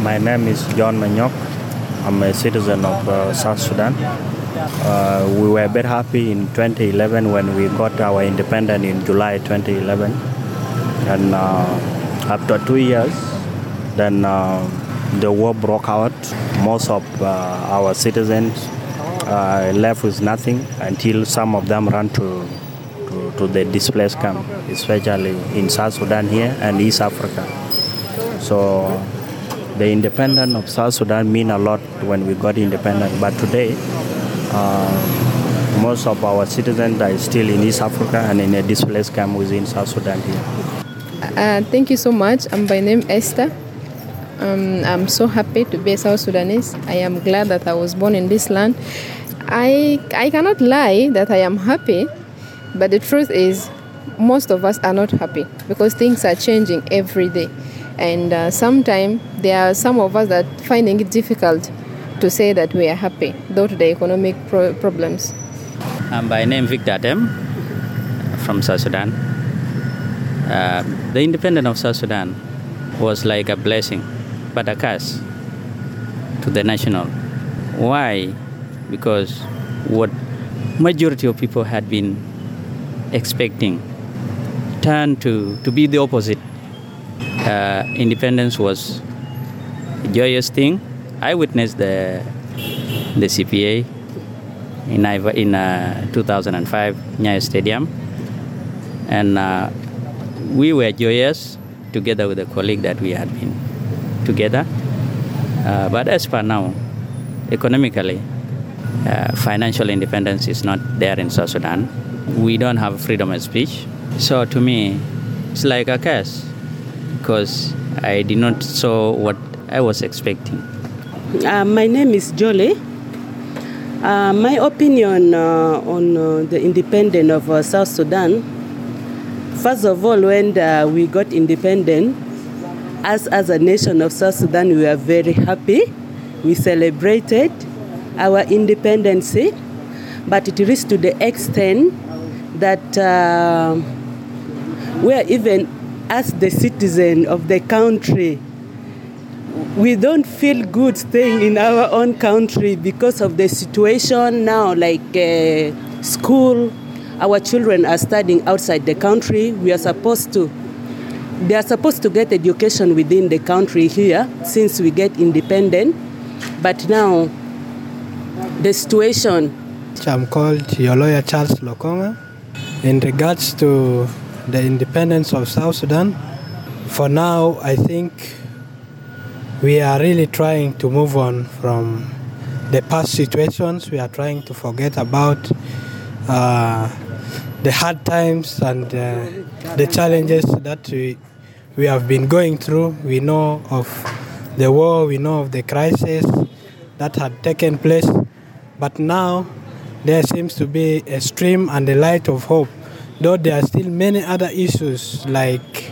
My name is John Manyok. I'm a citizen of South Sudan. We were very happy in 2011 when we got our independence in July 2011. And after 2 years, then the war broke out. Most of our citizens left with nothing until some of them ran to the displaced camp, especially in South Sudan here and East Africa. So the independence of South Sudan mean a lot when we got independent. But today, most of our citizens are still in East Africa and in a displaced camp within South Sudan here. Thank you so much. I'm by name Esther. I'm so happy to be a South Sudanese. I am glad that I was born in this land. I cannot lie that I am happy, but the truth is most of us are not happy because things are changing every day. And sometimes there are some of us that finding it difficult to say that we are happy due to the economic problems. I'm by name Victor Adem from South Sudan. The independence of South Sudan was like a blessing, but a curse to the national. Why? Because what majority of people had been expecting turned to be the opposite. Independence was a joyous thing. I witnessed the CPA in 2005 Nyayo Stadium, and we were joyous together with a colleague that we had been together. But as per now, economically, financial independence is not there in South Sudan. We don't have freedom of speech. So to me, it's like a curse because I did not saw what I was expecting. My name is Jolie. My opinion on the independence of South Sudan, first of all, when we got independent, as a nation of South Sudan, we were very happy. We celebrated our independence, but it reached to the extent that we are even as the citizen of the country, we don't feel good staying in our own country because of the situation now, like school. Our children are studying outside the country. They are supposed to get education within the country here since we get independent. But now, the situation. I'm called your lawyer Charles Lokonga. In regards to the independence of South Sudan, for now, I think we are really trying to move on from the past situations. We are trying to forget about the hard times and the challenges that we have been going through. We know of the war, we know of the crisis that had taken place, but now there seems to be a stream and a light of hope, though there are still many other issues like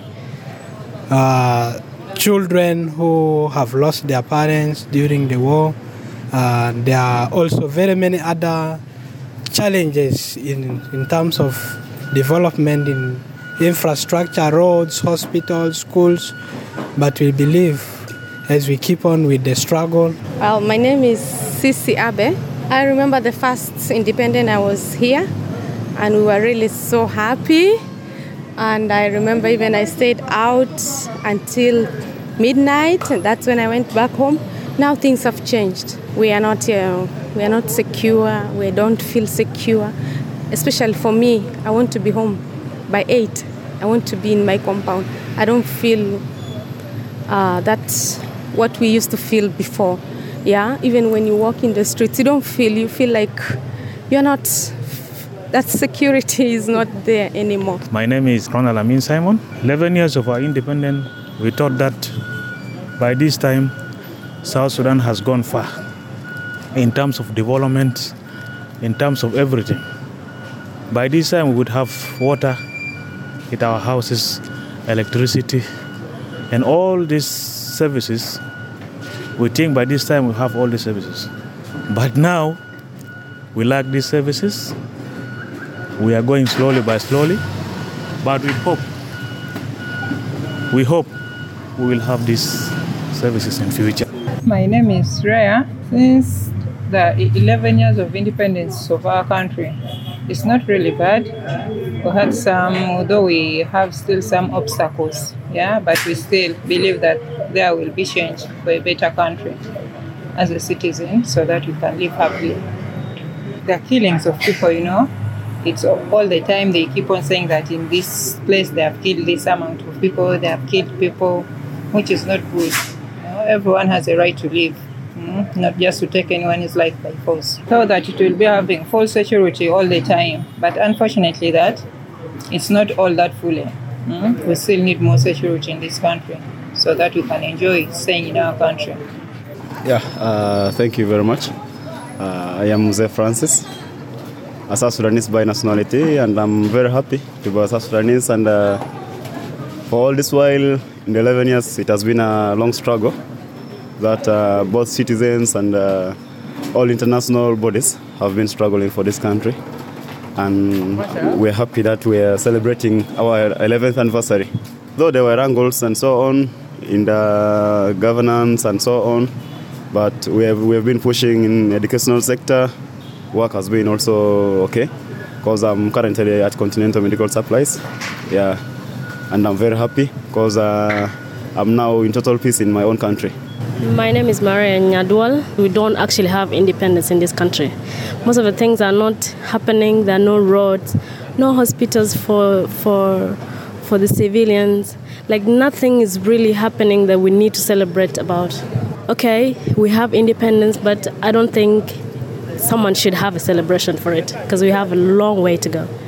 children who have lost their parents during the war. There are also very many other challenges in terms of development in infrastructure, roads, hospitals, schools, but we believe as we keep on with the struggle. Well, my name is Sisi Abe. I remember the first independence I was here, and we were really so happy. And I remember even I stayed out until midnight, and that's when I went back home. Now things have changed. We are not secure. We don't feel secure. Especially for me, I want to be home by 8. I want to be in my compound. I don't feel that's what we used to feel before. Yeah, even when you walk in the streets, you feel like you're not, that security is not there anymore. My name is Ronald Amin Simon. 11 years of our independence, we thought that by this time, South Sudan has gone far in terms of development, in terms of everything. By this time, we would have water at our houses, electricity, and all these services. We think by this time we have all the services. But now, we lack these services. We are going slowly by slowly, but we hope we will have these services in future. My name is Rhea. Since the 11 years of independence of our country, it's not really bad. We had some, although we have still some obstacles, but we still believe that there will be change for a better country as a citizen so that we can live happily. The killings of people, it's all the time they keep on saying that in this place they have killed this amount of people, they have killed people, which is not good. Everyone has a right to live, not just to take anyone's life by force. So that it will be having full security all the time, but unfortunately that it's not all that fully. We still need more security in this country so that we can enjoy staying in our country. Thank you very much. I am Mzee Francis, a South Sudanese by nationality, and I'm very happy to be a South Sudanese. And for all this while, in the 11 years, it has been a long struggle that both citizens and all international bodies have been struggling for this country. And we're happy that we're celebrating our 11th anniversary. Though there were wrangles and so on in the governance and so on, but we have been pushing in the educational sector. Work has been also okay, because I'm currently at Continental Medical Supplies. And I'm very happy because I'm now in total peace in my own country. My name is Maria Nyadwal. We don't actually have independence in this country. Most of the things are not happening. There are no roads, no hospitals for the civilians. Like nothing is really happening that we need to celebrate about. Okay, we have independence, but I don't think someone should have a celebration for it because we have a long way to go.